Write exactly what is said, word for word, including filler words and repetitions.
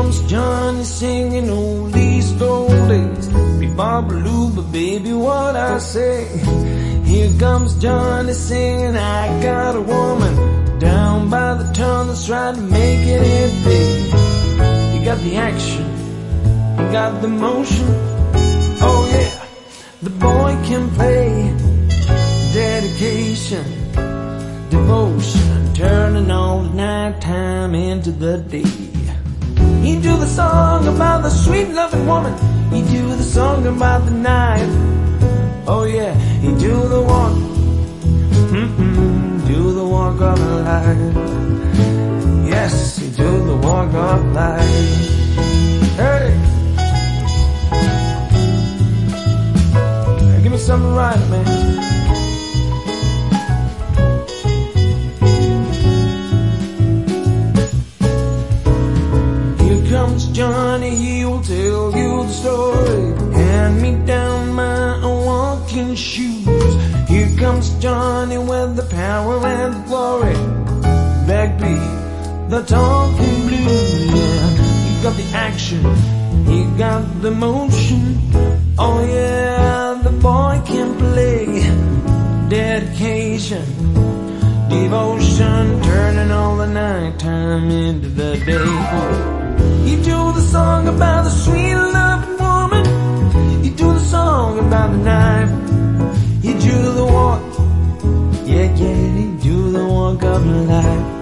comes Johnny singing old East old days. Be Barbara but baby, what I say. Here comes Johnny singing, I got a woman down by the tunnels trying to make it in big. You got the action, you got the motion. Oh yeah, the boy can play. Dedication, devotion, turning all the nighttime into the day. He do the song about the sweet loving woman. He do the song about the night. Oh yeah, he do the walk, mm-mm, do the walk of life. Yes, he do the walk of life. Hey, hey give me something right, man. Comes Johnny, he will tell you the story. Hand me down my walking shoes. Here comes Johnny with the power and the glory. Backbeat, the talking blues. Yeah, he got the action, he got the motion. Oh yeah, the boy can play. Dedication, devotion, turning all the nighttime into the day. You do the song about the sweet loving woman. You do the song about the knife. You do the walk, yeah, yeah, you do the walk of life.